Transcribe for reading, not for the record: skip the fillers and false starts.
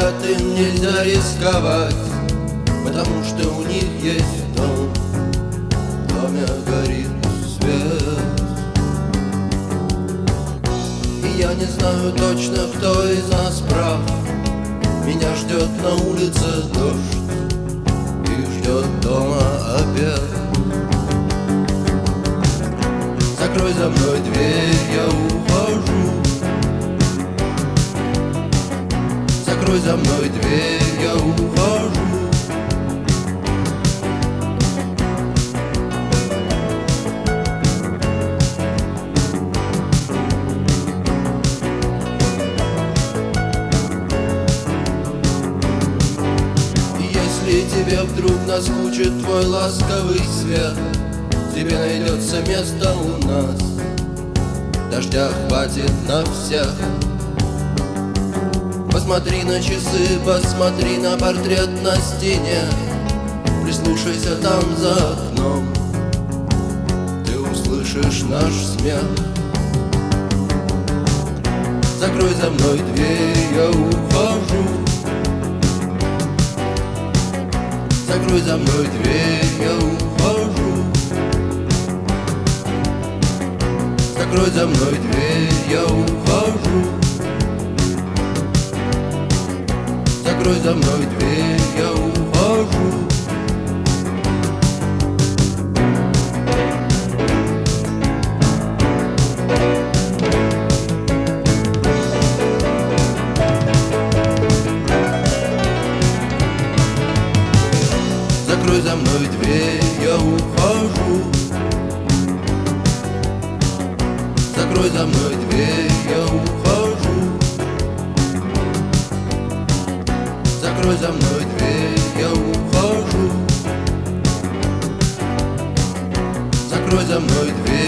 богатым нельзя рисковать, потому что у них есть дом, в доме горит свет. И я не знаю точно, кто из нас прав. Меня ждет на улице дождь и ждет дома обед. Закрой за мной дверь, я ухожу. Закрой за мной дверь, я ухожу. Если тебе вдруг наскучит твой ласковый свет, тебе найдется место у нас, дождя хватит на всех. Посмотри на часы, посмотри на портрет на стене, прислушайся там за окном, ты услышишь наш смех. Закрой за мной дверь, я ухожу. Закрой за мной дверь, я ухожу. Закрой за мной дверь, я ухожу. Закрой за мной дверь, я ухожу. Закрой за мной дверь, я ухожу. Закрой за мной дверь, я ухожу. Закрой за мной дверь, я ухожу. Закрой за мной дверь.